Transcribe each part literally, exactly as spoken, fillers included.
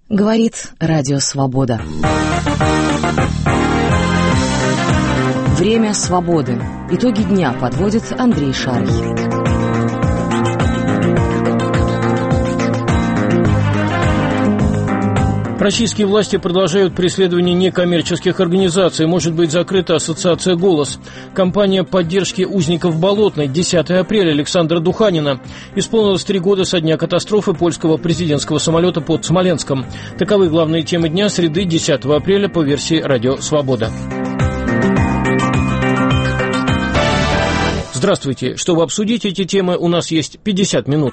Говорит Радио Свобода. Время свободы. Итоги дня подводит Андрей Шарый. Российские власти продолжают преследование некоммерческих организаций. Может быть закрыта ассоциация «Голос». Компания поддержки узников Болотной. десятого апреля Александра Духанина. Исполнилось три года со дня катастрофы польского президентского самолета под Смоленском. Таковы главные темы дня среды десятого апреля по версии «Радио Свобода». Здравствуйте. Чтобы обсудить эти темы, у нас есть пятьдесят минут.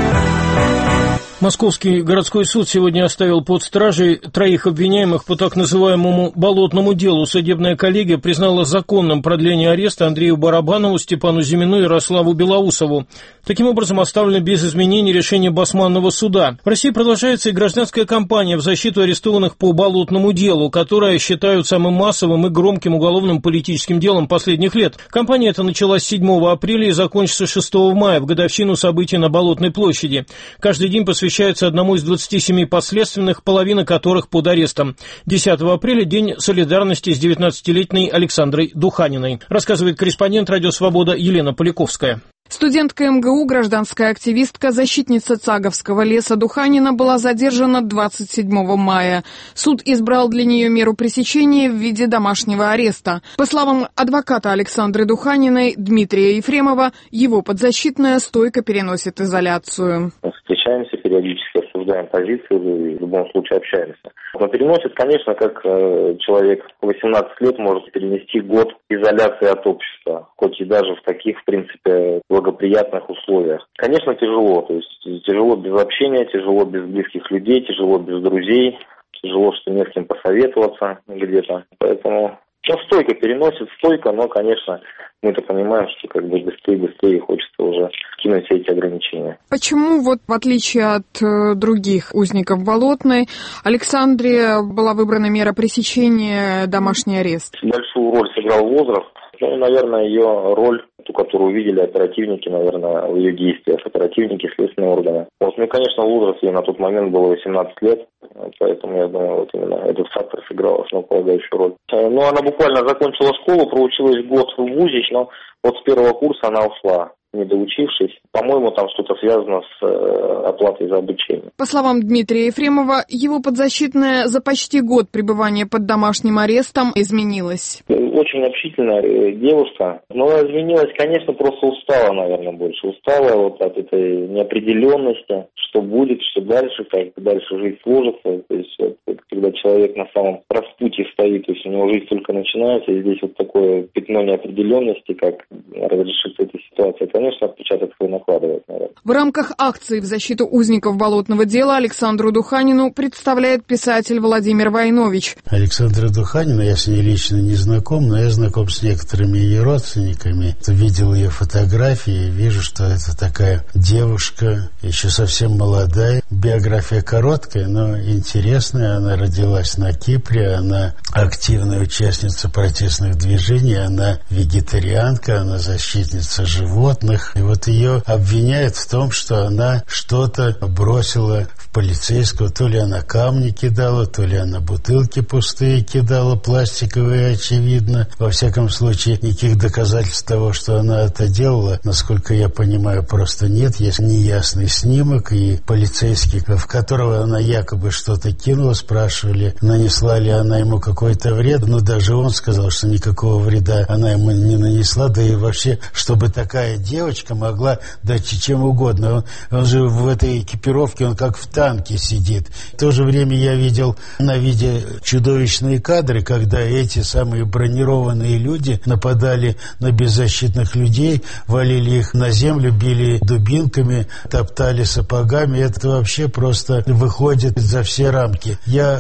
Московский городской суд сегодня оставил под стражей троих обвиняемых по так называемому «болотному делу». Судебная коллегия признала законным продление ареста Андрею Барабанову, Степану Зимину и Ярославу Белоусову. Таким образом, оставлено без изменений решение Басманного суда. В России продолжается и гражданская кампания в защиту арестованных по болотному делу, которое считают самым массовым и громким уголовным политическим делом последних лет. Кампания эта началась седьмого апреля и закончится шестого мая, в годовщину событий на Болотной площади. Каждый день посвящается одному из двадцати семи подследственных, половина которых под арестом. десятого апреля – день солидарности с девятнадцатилетней Александрой Духаниной, рассказывает корреспондент «Радио Свобода» Елена Поляковская. Студентка эм гэ у, гражданская активистка, защитница Цаговского леса Духанина была задержана двадцать седьмого мая. Суд избрал для нее меру пресечения в виде домашнего ареста. По словам адвоката Александры Духаниной Дмитрия Ефремова, его подзащитная стойко переносит изоляцию. Встречаемся периодически, обсуждаем позиции, в любом случае общаемся. Но переносит, конечно, как э, человек восемнадцать лет может перенести год изоляции от общества, хоть и даже в таких, в принципе, благоприятных условиях. Конечно, тяжело, то есть тяжело без общения, тяжело без близких людей, тяжело без друзей, тяжело, что не с кем посоветоваться где-то. Поэтому, ну, стойко переносит, стойко, но, конечно, мы-то понимаем, что как бы быстрее-быстрее хочется уже скинуть все эти ограничения. Почему, вот в отличие от э, других узников Болотной, Александре была выбрана мера пресечения домашний арест? Большую роль сыграл возраст. Ну, наверное, ее роль, ту, которую увидели оперативники, наверное, в ее действиях, оперативники, следственные органы. Вот, ну, конечно, возраст ей на тот момент было восемнадцать лет, поэтому, я думаю, вот именно этот фактор сыграл основополагающую роль. Ну, она буквально закончила школу, проучилась год в вузе, но вот с первого курса она ушла, не доучившись. По-моему, там что-то связано с э, оплатой за обучение. По словам Дмитрия Ефремова, его подзащитная за почти год пребывания под домашним арестом изменилась. Очень общительная девушка, но изменилась, конечно, просто устала, наверное, больше. Устала вот от этой неопределенности, что будет, что дальше, как дальше жизнь сложится. То есть вот, когда человек на самом распутье стоит, то есть у него жизнь только начинается, и здесь вот такое пятно неопределенности, как разрешится эта ситуация, конечно, отпечаток свой накладывает, наверное. В рамках акции в защиту узников болотного дела Александру Духанину представляет писатель Владимир Войнович. Александра Духанина, я с ней лично не знаком, но я знаком с некоторыми ее родственниками. Видел ее фотографии, вижу, что это такая девушка, еще совсем молодая. Биография короткая, но интересная. Она родилась на Кипре, она активная участница протестных движений, она вегетарианка, она защитница животных. И вот ее обвиняют в том, что она что-то бросила в полицейского. То ли она камни кидала, то ли она бутылки пустые кидала, пластиковые, очевидно. Во всяком случае, никаких доказательств того, что она это делала, насколько я понимаю, просто нет. Есть неясный снимок, и полицейский, в которого она якобы что-то кинула, спрашивали, нанесла ли она ему какой-то вред. Но даже он сказал, что никакого вреда она ему не нанесла. Да и вообще, чтобы такая девочка могла дать чем угодно. Он, он же в этой экипировке, он как в танке сидит. В то же время я видел на видео чудовищные кадры, когда эти самые бронированные люди нападали на беззащитных людей, валили их на землю, били дубинками, топтали сапогами. Это вообще просто выходит за все рамки. Я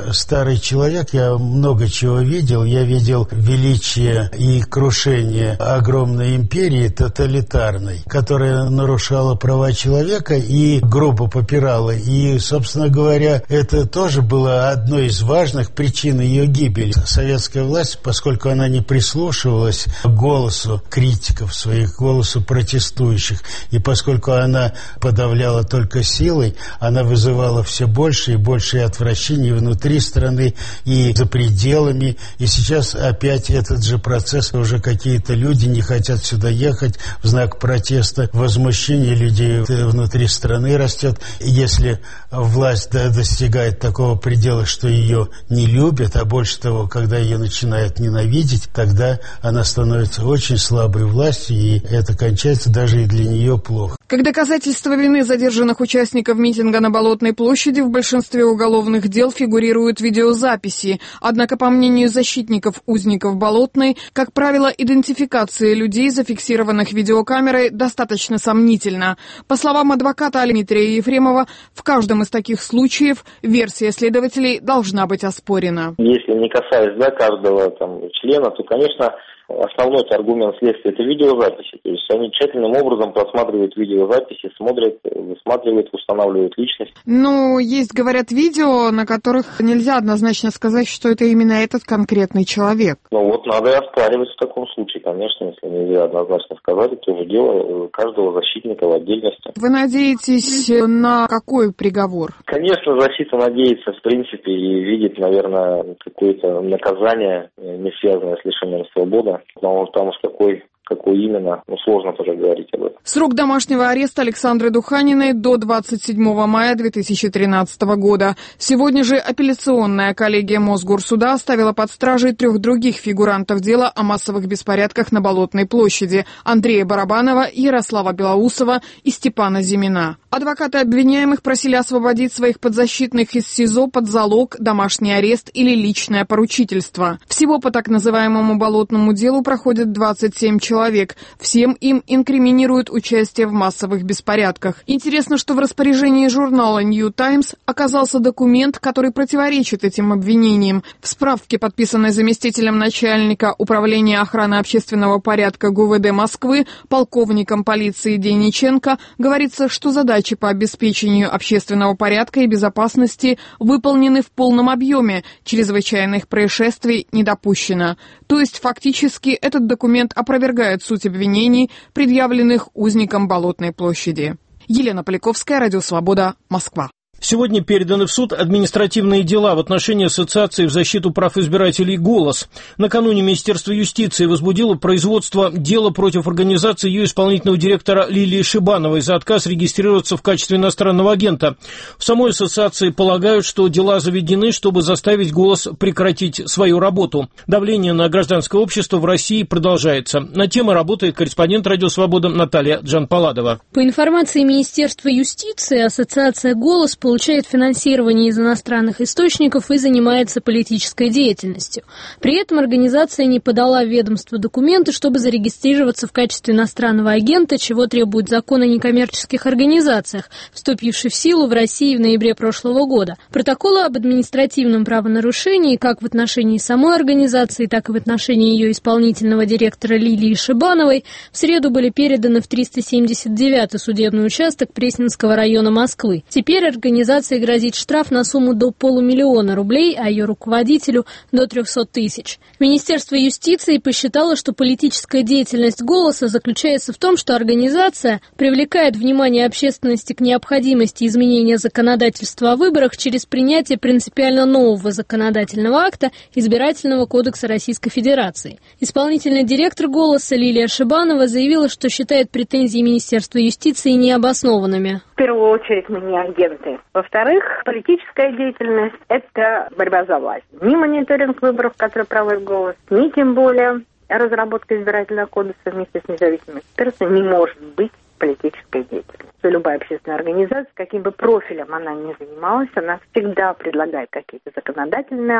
Я старый человек, я много чего видел. Я видел величие и крушение огромной империи тоталитарной, которая нарушала права человека и грубо попирала. И, собственно говоря, это тоже было одной из важных причин ее гибели. Советская власть, поскольку она не прислушивалась к голосу критиков своих, к голосу протестующих, и поскольку она подавляла только силой, она вызывала все больше и больше отвращений внутри страны и за пределами. И сейчас опять этот же процесс. Уже какие-то люди не хотят сюда ехать в знак протеста. Возмущение людей внутри страны растет. Если власть достигает такого предела, что ее не любят, а больше того, когда ее начинают ненавидеть, тогда она становится очень слабой властью, и это кончается даже и для нее плохо. Как доказательство вины задержанных участников митинга на Болотной площади в большинстве уголовных дел фигурируют видеозаписи. Однако, по мнению защитников узников Болотной, как правило, идентификация людей, зафиксированных видеокамерой, достаточно сомнительна. По словам адвоката Дмитрия Ефремова, в каждом из таких случаев версия следователей должна быть оспорена. Если не касаясь да, каждого там, члена, то, конечно, основной аргумент следствия – это видеозаписи. То есть они тщательным образом просматривают видеозаписи, смотрят, высматривают, устанавливают личность. Ну, есть, говорят, видео, на которых нельзя однозначно сказать, что это именно этот конкретный человек. Ну вот надо и оспаривать в таком случае, конечно, если нельзя однозначно сказать, это уже дело каждого защитника в отдельности. Вы надеетесь на какой приговор? Конечно, защита надеется, в принципе, и видит, наверное, какое-то наказание, не связанное с лишением свободы. Но там уж какой, какой именно, ну, сложно тоже говорить об этом. Срок домашнего ареста Александры Духаниной до двадцать седьмого мая две тысячи тринадцатого года. Сегодня же апелляционная коллегия Мосгорсуда оставила под стражей трех других фигурантов дела о массовых беспорядках на Болотной площади: Андрея Барабанова, Ярослава Белоусова и Степана Зимина. Адвокаты обвиняемых просили освободить своих подзащитных из СИЗО под залог, домашний арест или личное поручительство. Всего по так называемому Болотному делу проходит двадцать семь человек. Всем им инкриминируют участие в массовых беспорядках. Интересно, что в распоряжении журнала New Times оказался документ, который противоречит этим обвинениям. В справке, подписанной заместителем начальника Управления охраны общественного порядка ГУВД Москвы, полковником полиции Дениченко, говорится, что задачи по обеспечению общественного порядка и безопасности выполнены в полном объеме, чрезвычайных происшествий не допущено. То есть фактически этот документ опровергает суть обвинений, предъявленных узникам Болотной площади. Елена Поляковская, Радио Свобода, Москва. Сегодня переданы в суд административные дела в отношении Ассоциации в защиту прав избирателей «Голос». Накануне Министерство юстиции возбудило производство дела против организации ее исполнительного директора Лилии Шибановой за отказ регистрироваться в качестве иностранного агента. В самой ассоциации полагают, что дела заведены, чтобы заставить «Голос» прекратить свою работу. Давление на гражданское общество в России продолжается. На тему работает корреспондент «Радио Свобода» Наталья Джанпаладова. По информации Министерства юстиции, ассоциация «Голос» получает финансирование из иностранных источников и занимается политической деятельностью. При этом организация не подала в ведомство документы, чтобы зарегистрироваться в качестве иностранного агента, чего требует закон о некоммерческих организациях, вступивший в силу в России в ноябре прошлого года. Протоколы об административном правонарушении как в отношении самой организации, так и в отношении ее исполнительного директора Лилии Шибановой в среду были переданы в триста семьдесят девятый судебный участок Пресненского района Москвы. Теперь организация Организации грозит штраф на сумму до полумиллиона рублей, а ее руководителю до трехсот тысяч. Министерство юстиции посчитало, что политическая деятельность «Голоса» заключается в том, что организация привлекает внимание общественности к необходимости изменения законодательства о выборах через принятие принципиально нового законодательного акта Избирательного кодекса Российской Федерации. Исполнительный директор «Голоса» Лилия Шибанова заявила, что считает претензии Министерства юстиции необоснованными. В первую очередь мы не агенты. Во-вторых, политическая деятельность – это борьба за власть. Ни мониторинг выборов, который проводит «Голос», ни тем более разработка избирательного кодекса вместе с независимым экспертом не может быть политической деятельностью. Любая общественная организация, каким бы профилем она ни занималась, она всегда предлагает какие-то законодательные акты,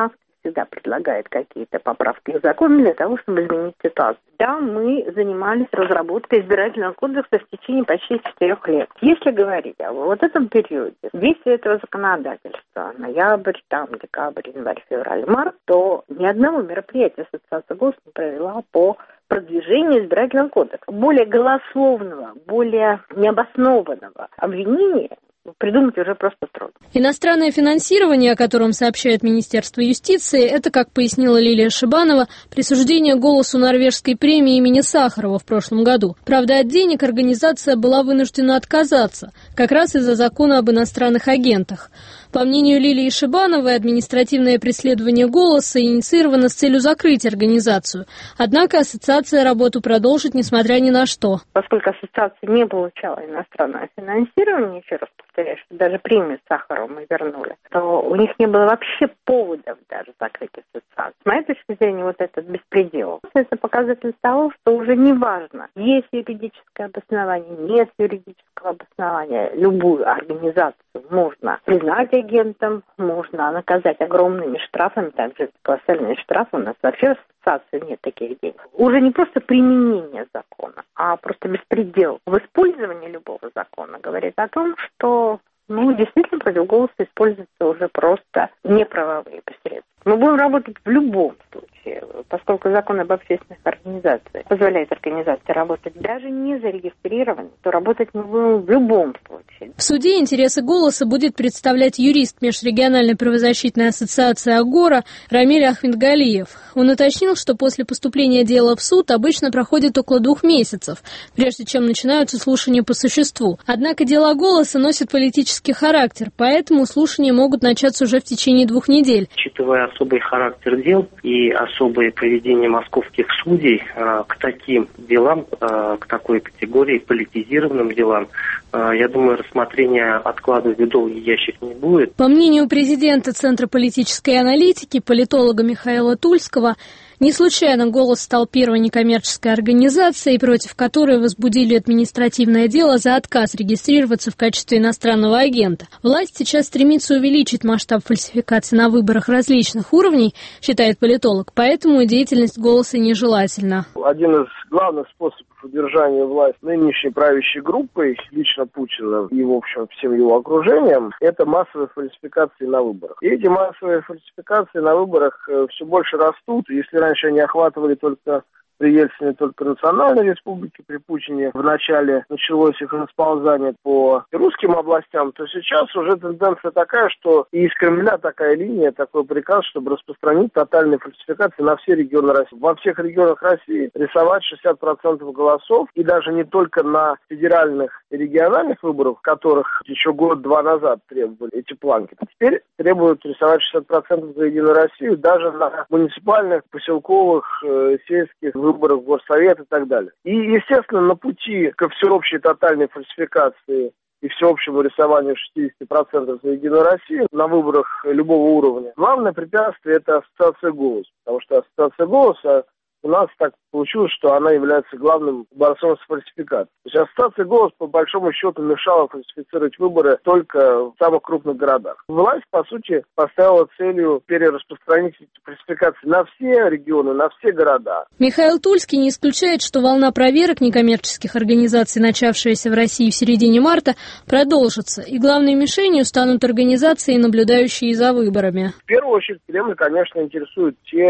всегда предлагает какие-то поправки к закону для того, чтобы изменить ситуацию. Да, мы занимались разработкой избирательного кодекса в течение почти четырех лет. Если говорить о вот этом периоде, действия этого законодательства, ноябрь, там, декабрь, январь, февраль, март, то ни одного мероприятия Ассоциация «Голос» не провела по продвижению избирательного кодекса. Более голословного, более необоснованного обвинения придумать уже просто трудно. Иностранное финансирование, о котором сообщает Министерство юстиции, это, как пояснила Лилия Шибанова, присуждение «Голосу» норвежской премии имени Сахарова в прошлом году. Правда, от денег организация была вынуждена отказаться, как раз из-за закона об иностранных агентах. По мнению Лилии Шибановой, административное преследование «Голоса» инициировано с целью закрыть организацию. Однако ассоциация работу продолжит, несмотря ни на что. Поскольку ассоциация не получала иностранное финансирование, еще раз повторяю, что даже премию Сахарова мы вернули, то у них не было вообще поводов даже закрыть ассоциацию. С моей точки зрения, вот этот беспредел. Это показатель того, что уже не важно, есть юридическое обоснование, нет юридического обоснования. Любую организацию можно признать агентом, можно наказать огромными штрафами, также колоссальные штрафы. У нас вообще в ассоциации нет таких денег. Уже не просто применение закона, а просто беспредел в использовании любого закона говорит о том, что ну, действительно против «Голоса» используются уже просто неправовые посредства. Мы будем работать в любом случае, поскольку закон об общественных организациях позволяет организации работать даже не зарегистрированной, то работать мы будем в любом случае. В суде интересы «Голоса» будет представлять юрист межрегиональной правозащитной ассоциации «Агора» Рамиль Ахмедгалиев. Он уточнил, что после поступления дела в суд обычно проходит около двух месяцев, прежде чем начинаются слушания по существу. Однако дела «Голоса» носят политический характер, поэтому слушания могут начаться уже в течение двух недель. Учитывая особый характер дел и особое поведение московских судей э, к таким делам, э, к такой категории, политизированным делам, э, я думаю, рассмотрение откладывать в долгий ящик не будет. По мнению президента Центра политической аналитики, политолога Михаила Тульского, не случайно «Голос» стал первой некоммерческой организацией, против которой возбудили административное дело за отказ регистрироваться в качестве иностранного агента. Власть сейчас стремится увеличить масштаб фальсификаций на выборах различных уровней, считает политолог, поэтому деятельность «Голоса» нежелательна. Один из главных способов удержания власти нынешней правящей группой, лично Путина и, в общем, всем его окружением, это массовые фальсификации на выборах. И эти массовые фальсификации на выборах все больше растут. Если раньше они охватывали только при Ельцине только национальной республики, при Путине в начале началось их расползание по русским областям, то сейчас уже тенденция такая, что и из Кремля такая линия, такой приказ, чтобы распространить тотальные фальсификации на все регионы России. Во всех регионах России рисовать шестьдесят процентов голосов, и даже не только на федеральных и региональных выборах, которых еще год-два назад требовали эти планки. Теперь требуют рисовать шестьдесят процентов за Единую Россию, даже на муниципальных, поселковых, э, сельских выборах в Горсовет и так далее. И, естественно, на пути ко всеобщей тотальной фальсификации и всеобщему рисованию шестьдесят процентов за Единую Россию на выборах любого уровня, главное препятствие – это ассоциация «Голос». Потому что ассоциация «Голоса» у нас так получилось, что она является главным борцом с фальсификацией. То есть ассоциация «Голос» по большому счету мешала фальсифицировать выборы только в самых крупных городах. Власть, по сути, поставила целью перераспространить эти фальсификации на все регионы, на все города. Михаил Тульский не исключает, что волна проверок некоммерческих организаций, начавшаяся в России в середине марта, продолжится. И главной мишенью станут организации, наблюдающие за выборами. В первую очередь Кремль, конечно, интересует те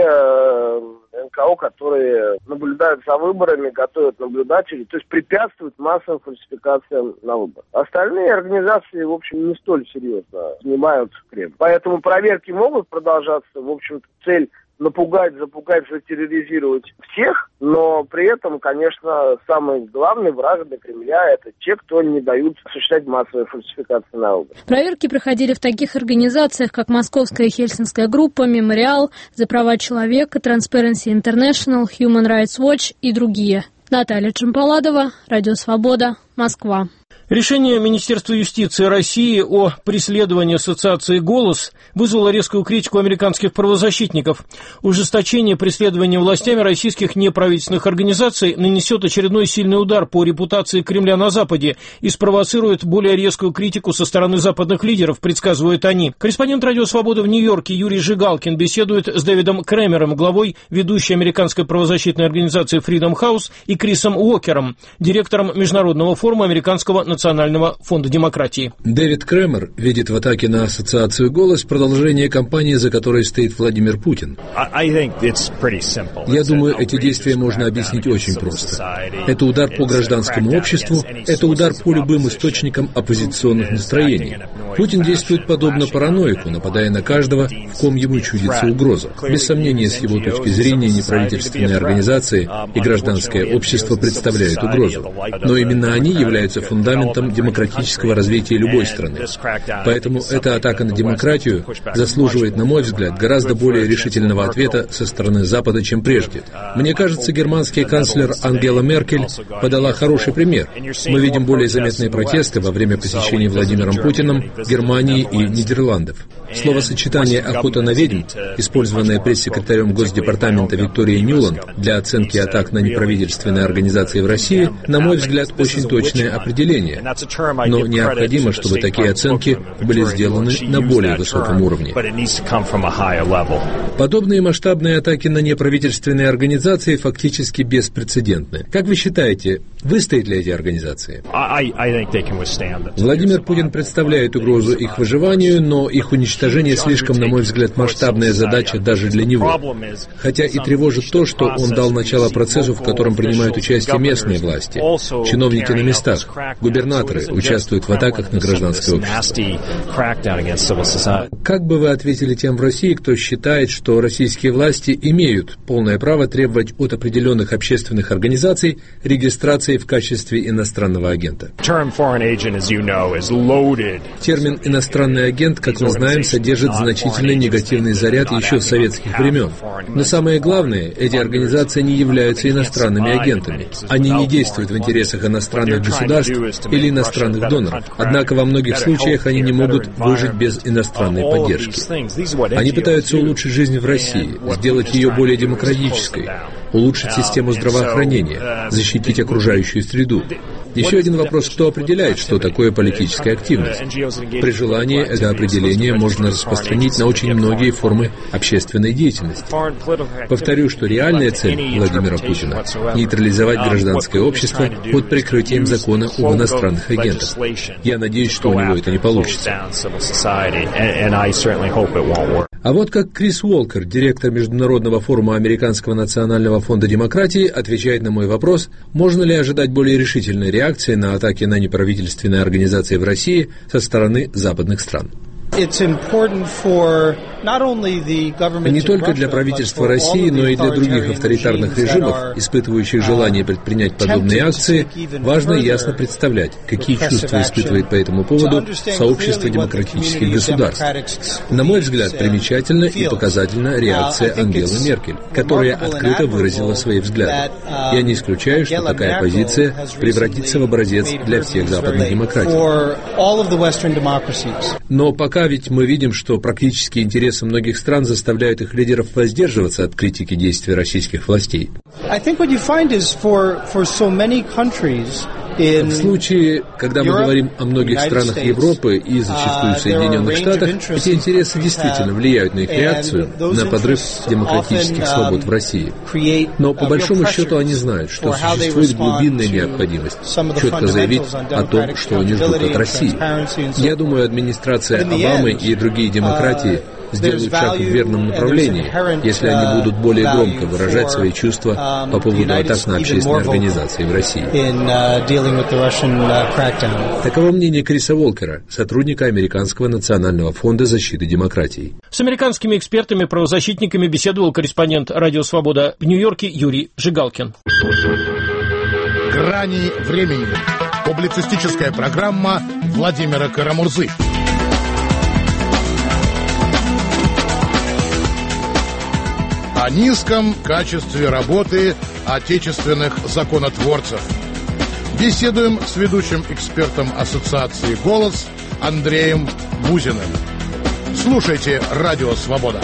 эн ка о, которые наблюдают за выборами, готовят наблюдателей, то есть препятствуют массовым фальсификациям на выборах. Остальные организации, в общем, не столь серьезно занимают Кремль. Поэтому проверки могут продолжаться. В общем-то, цель напугать, запугать, затерроризировать всех, но при этом, конечно, самый главный враг для Кремля – это те, кто не дают осуществлять массовые фальсификации на выборах. Проверки проходили в таких организациях, как Московская Хельсинская группа, Мемориал, За права человека, Transparency International, Human Rights Watch и другие. Наталья Чемпаладова, Радио Свобода, Москва. Решение Министерства юстиции России о преследовании ассоциации «Голос» вызвало резкую критику американских правозащитников. Ужесточение преследования властями российских неправительственных организаций нанесет очередной сильный удар по репутации Кремля на Западе и спровоцирует более резкую критику со стороны западных лидеров, предсказывают они. Корреспондент «Радио Свобода» в Нью-Йорке Юрий Жигалкин беседует с Дэвидом Крэмером, главой ведущей американской правозащитной организации Freedom House, и Крисом Уокером, директором Международного форума Американского Национального фонда демократии. Дэвид Крэмер видит в атаке на ассоциацию «Голос» продолжение кампании, за которой стоит Владимир Путин. Я думаю, эти действия можно объяснить очень просто. Это удар по гражданскому обществу, это удар по любым источникам оппозиционных настроений. Путин действует подобно параноику, нападая на каждого, в ком ему чудится угроза. Без сомнения, с его точки зрения, неправительственные организации и гражданское общество представляют угрозу. Но именно они являются фундаментом демократического развития любой страны. Поэтому эта атака на демократию заслуживает, на мой взгляд, гораздо более решительного ответа со стороны Запада, чем прежде. Мне кажется, германский канцлер Ангела Меркель подала хороший пример. Мы видим более заметные протесты во время посещений Владимиром Путиным Германии и Нидерландов. Словосочетание «охота на ведьм», использованное пресс-секретарем Госдепартамента Викторией Ньюланд для оценки атак на неправительственные организации в России, на мой взгляд, очень точное определение. Но необходимо, чтобы такие оценки были сделаны на более высоком уровне. Подобные масштабные атаки на неправительственные организации фактически беспрецедентны. Как вы считаете, выстоят ли эти организации? Владимир Путин представляет угрозу их выживанию, но их уничтожение слишком, на мой взгляд, масштабная задача даже для него. Хотя и тревожит то, что он дал начало процессу, в котором принимают участие местные власти, чиновники на местах, губернаторы участвуют в атаках на гражданское общество. Как бы вы ответили тем в России, кто считает, что российские власти имеют полное право требовать от определенных общественных организаций регистрации в качестве иностранного агента? Термин «иностранный агент», как мы знаем, содержит значительный негативный заряд еще с советских времен. Но самое главное, эти организации не являются иностранными агентами. Они не действуют в интересах иностранных государств или иностранных доноров. Однако во многих случаях они не могут выжить без иностранной поддержки. Они пытаются улучшить жизнь в России, сделать ее более демократической, улучшить систему здравоохранения, защитить окружающую среду. Еще один вопрос, кто определяет, что такое политическая активность. При желании это определение можно распространить на очень многие формы общественной деятельности. Повторю, что реальная цель Владимира Путина – нейтрализовать гражданское общество под прикрытием закона об иностранных агентах. Я надеюсь, что у него это не получится. А вот как Крис Уолкер, директор Международного форума Американского национального фонда демократии, отвечает на мой вопрос, можно ли ожидать более решительной реакции на атаки на неправительственные организации в России со стороны западных стран. Не только для правительства России, но и для других авторитарных режимов, испытывающих желание предпринять подобные акции, важно ясно представлять, какие чувства испытывает по этому поводу сообщество демократических государств. На мой взгляд, примечательна и показательна реакция Ангелы Меркель, которая открыто выразила свои взгляды. Я не исключаю, что такая позиция превратится в образец для всех западных демократий. Но пока ведь мы видим, что практические интересы многих стран заставляют их лидеров воздерживаться от критики действий российских властей. В случае, когда мы говорим о многих странах Европы и зачастую Соединенных Штатах, эти интересы действительно влияют на их реакцию на подрыв демократических свобод в России. Но по большому счету они знают, что существует глубинная необходимость четко заявить о том, что они ждут от России. Я думаю, администрация Обамы и другие демократии сделают шаг в верном направлении, если они будут более громко выражать свои чувства по поводу атак на общественные организации в России. Таково мнение Криса Уолкера, сотрудника Американского национального фонда защиты демократии. С американскими экспертами-правозащитниками беседовал корреспондент «Радио Свобода» в Нью-Йорке Юрий Жигалкин. «Грани времени». Публицистическая программа Владимира Карамурзы. О низком качестве работы отечественных законотворцев. Беседуем с ведущим экспертом Ассоциации «Голос» Андреем Бузиным. Слушайте «Радио Свобода».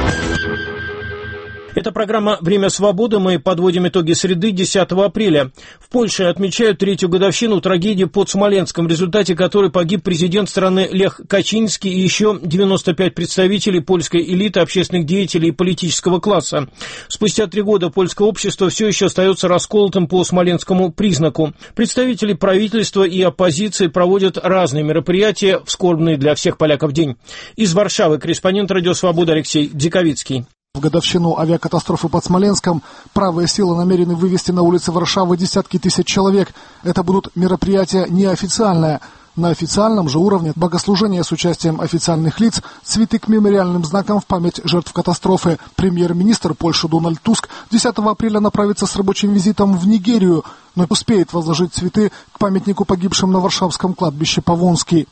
Это программа «Время свободы». Мы подводим итоги среды десятого апреля. В Польше отмечают третью годовщину трагедии под Смоленском, в результате которой погиб президент страны Лех Качинский и еще девяносто пять представителей польской элиты, общественных деятелей и политического класса. Спустя три года польское общество все еще остается расколотым по смоленскому признаку. Представители правительства и оппозиции проводят разные мероприятия в скорбный для всех поляков день. Из Варшавы корреспондент «Радио Свобода» Алексей Диковицкий. В годовщину авиакатастрофы под Смоленском правые силы намерены вывести на улицы Варшавы десятки тысяч человек. Это будут мероприятия неофициальные. На официальном же уровне богослужение с участием официальных лиц, цветы к мемориальным знакам в память жертв катастрофы. Премьер-министр Польши Дональд Туск десятого апреля направится с рабочим визитом в Нигерию, но успеет возложить цветы к памятнику погибшим на Варшавском кладбище Павонский.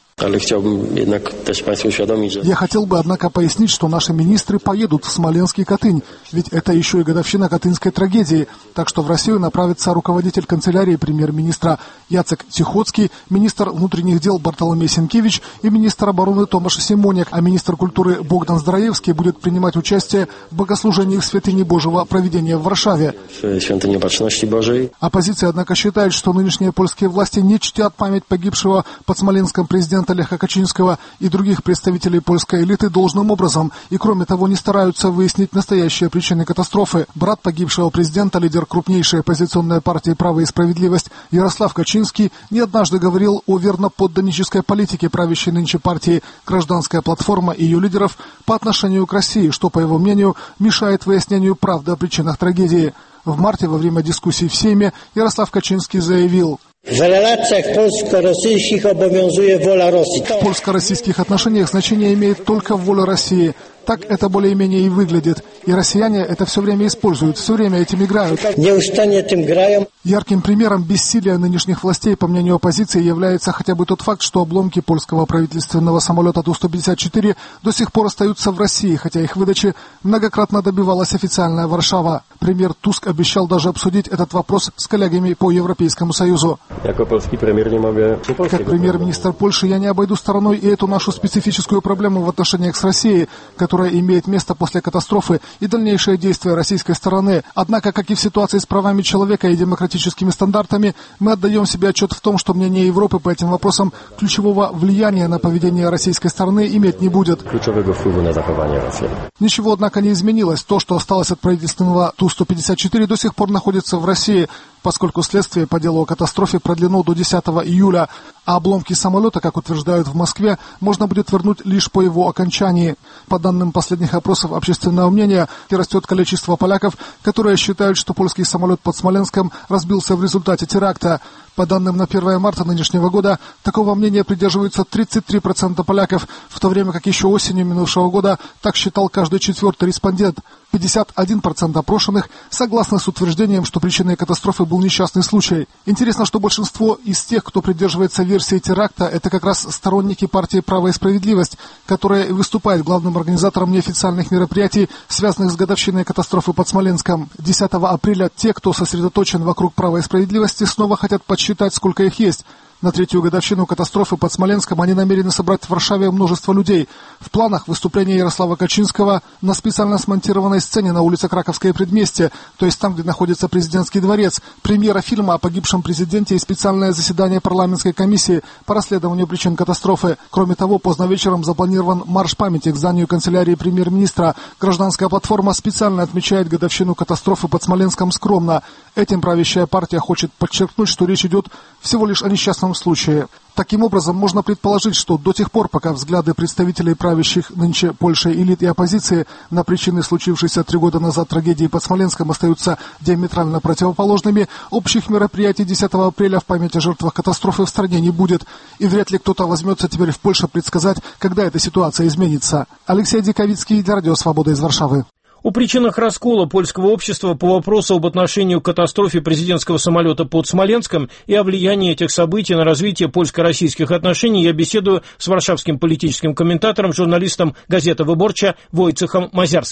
Я хотел бы, однако, пояснить, что наши министры поедут в Смоленский Катынь, ведь это еще и годовщина Катынской трагедии. Так что в Россию направится руководитель канцелярии премьер-министра Яцек Тихоцкий, министр внутренних дел Бартоломей Сенкевич и министр обороны Томаш Симоняк, а министр культуры Богдан Здраевский будет принимать участие в богослужении в святыне Божьего провидения в Варшаве. Оппозиция, однако, считает, что нынешние польские власти не чтят память погибшего под Смоленском президента Леха Качинского и других представителей польской элиты должным образом, и кроме того не стараются выяснить настоящие причины катастрофы. Брат погибшего президента, лидер крупнейшей оппозиционной партии «Право и справедливость» Ярослав Качинский не однажды говорил о верноподданнической политике правящей нынче партии «Гражданская платформа» и ее лидеров по отношению к России, что, по его мнению, мешает выяснению правды о причинах трагедии. В марте во время дискуссий в Сейме Ярослав Качинский заявил: В польско-российских отношениях значение имеет только воля России. Так это более-менее и выглядит. И россияне это все время используют, все время этим играют. Ярким примером бессилия нынешних властей, по мнению оппозиции, является хотя бы тот факт, что обломки польского правительственного самолета Ту сто пятьдесят четыре до сих пор остаются в России, хотя их выдачи многократно добивалась официальная Варшава. Премьер Туск обещал даже обсудить этот вопрос с коллегами по Европейскому Союзу. Как премьер-министр Польши я не обойду стороной и эту нашу специфическую проблему в отношениях с Россией, которая имеет место после катастрофы, и дальнейшие действия российской стороны. Однако, как и в ситуации с правами человека и демократическими стандартами, мы отдаем себе отчет в том, что мнение Европы по этим вопросам ключевого влияния на поведение российской стороны иметь не будет. Ничего, однако, не изменилось. То, что осталось от правительственного Ту сто пятьдесят четыре, до сих пор находится в России, поскольку следствие по делу о катастрофе продлено до десятого июля, а обломки самолета, как утверждают в Москве, можно будет вернуть лишь по его окончании. По данным последних опросов общественного мнения, растет количество поляков, которые считают, что польский самолет под Смоленском разбился в результате теракта. По данным на первое марта нынешнего года, такого мнения придерживаются тридцать три процента поляков, в то время как еще осенью минувшего года так считал каждый четвертый респондент. пятьдесят один процент опрошенных согласны с утверждением, что причиной катастрофы был несчастный случай. Интересно, что большинство из тех, кто придерживается версии теракта, это как раз сторонники партии «Право и справедливость», которая выступает главным организатором неофициальных мероприятий, связанных с годовщиной катастрофы под Смоленском. десятого апреля те, кто сосредоточен вокруг «Права и справедливости», снова хотят подсчитать, сколько их есть. На третью годовщину катастрофы под Смоленском они намерены собрать в Варшаве множество людей. В планах выступление Ярослава Качинского на специально смонтированной сцене на улице Краковское предместье, то есть там, где находится президентский дворец, премьера фильма о погибшем президенте и специальное заседание парламентской комиссии по расследованию причин катастрофы. Кроме того, поздно вечером запланирован марш памяти к зданию канцелярии премьер-министра. Гражданская платформа специально отмечает годовщину катастрофы под Смоленском скромно. Этим правящая партия хочет подчеркнуть, что речь идет всего лишь о несчастном случае. Таким образом, можно предположить, что до тех пор, пока взгляды представителей правящих нынче Польшей элит и оппозиции на причины случившейся три года назад трагедии под Смоленском остаются диаметрально противоположными, общих мероприятий десятого апреля в память о жертвах катастрофы в стране не будет. И вряд ли кто-то возьмется теперь в Польше предсказать, когда эта ситуация изменится. Алексей Диковицкий для Радио Свобода из Варшавы. О причинах раскола польского общества по вопросу об отношении к катастрофе президентского самолета под Смоленском и о влиянии этих событий на развитие польско-российских отношений я беседую с варшавским политическим комментатором, журналистом газеты «Выборча» Войцехом Мазярским.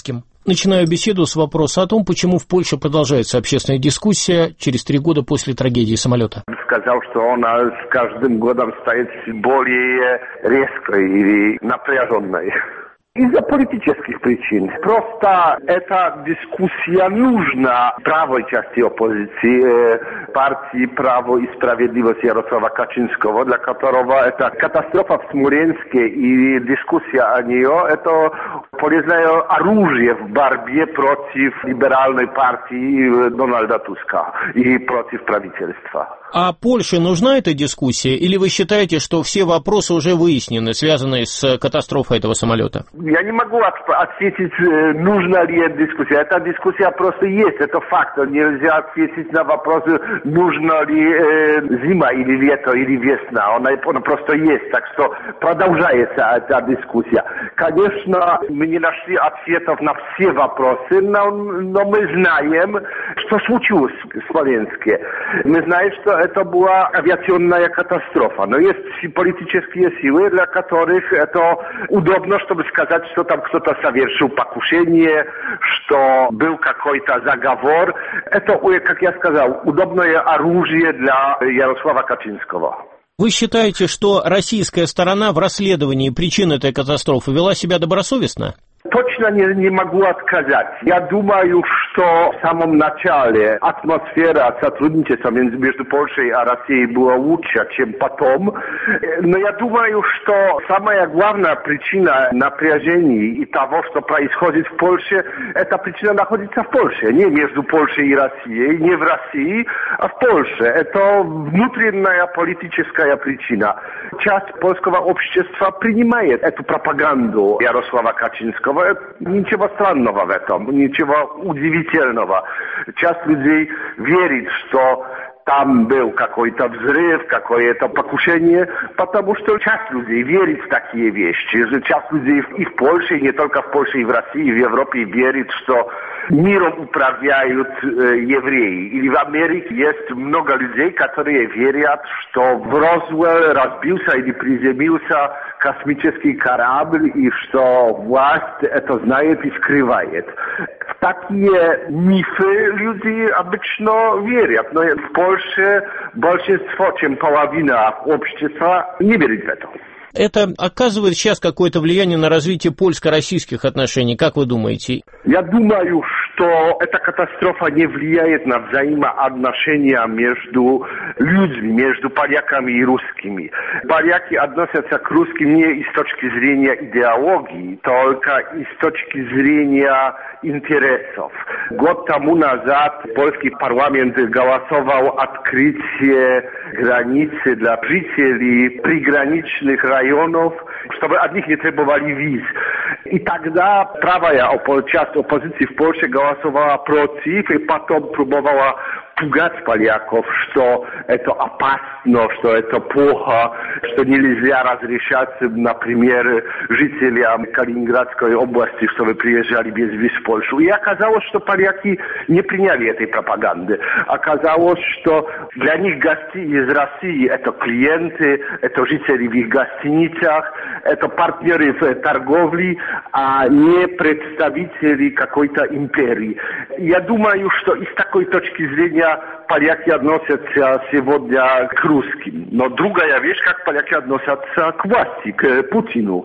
начинаю беседу с вопроса о том, почему в Польше продолжается общественная дискуссия через три года после трагедии самолета. Сказал, что она с каждым годом стает более резкой и напряженной. Из-за политических причин. Просто эта дискуссия нужна правой части оппозиции, партии «Право и справедливость» Ярослава Качинского, для которого это катастрофа в Смоленске и дискуссия о нее – это полезное оружие в борьбе против либеральной партии Дональда Туска и против правительства. А Польше нужна эта дискуссия, или вы считаете, что все вопросы уже выяснены, связанные с катастрофой этого самолета? Я не могу ответить, нужна ли эта дискуссия. Эта дискуссия просто есть, это факт. Нельзя ответить на вопрос, нужна ли э, зима или лето или весна. Она, она просто есть, так что продолжается эта дискуссия. Конечно, мы не нашли ответов на все вопросы, но, но мы знаем, что случилось в Смоленске. Мы знаем, что это была авиационная катастрофа. Но есть политические силы, для которых это удобно, чтобы сказать, что там кто-то совершил покушение, что был какой-то заговор. Это, как я сказал, удобное оружие для Ярослава Качинского. Вы считаете, что российская сторона в расследовании причин этой катастрофы вела себя добросовестно? Точно не, не могу отказать. Я думаю, что в самом начале атмосфера сотрудничества между Польшей и Россией была лучше, чем потом. Но я думаю, что самая главная причина напряжений и того, что происходит в Польше, эта причина находится в Польше. Не между Польшей и Россией, не в России, а в Польше. Это внутренняя политическая причина. Часть польского общества принимает эту пропаганду Ярослава Качинского. Ничего странного в этом, ничего удивительного. Часть людей верит, что там был какой-то взрыв, какое-то покушение, потому что часть людей верит в такие вещи. Часть людей и в Польше, и не только в Польше, и в России, и в Европе верит, что миром управляют э, евреи. Или в Америке есть много людей, которые верят, что в Розуэлл разбился или приземлился космический корабль, и что власть это знает и скрывает. В такие мифы люди обычно верят, но в Польше большинство, чем половина общества, не верит в это. Это оказывает сейчас какое-то влияние на развитие польско-российских отношений, как вы думаете? Я думаю, что эта катастрофа не влияет на взаимоотношения между людьми, между поляками и русскими. Поляки относятся к русским не с точки зрения идеологии, только и с точки зрения интересов. Год тому назад польский парламент голосовал открытие границы для жителей приграничных районов, чтобы от них не требовали виз. И тогда правая часть оппозиции в Польше голосовала против и потом пробовала пугать поляков, что это опасно, что это плохо, что нельзя разрешать, например, жителям Калининградской области, чтобы приезжали без виз в Польшу. И оказалось, что поляки не приняли этой пропаганды. Оказалось, что для них гости из России это клиенты, это жители в их гостиницах, это партнеры в торговле, а не представители какой-то империи. Я думаю, что из такой точки зрения поляки относятся сегодня к русским. Но другая вещь, как поляки относятся к власти, к Путину.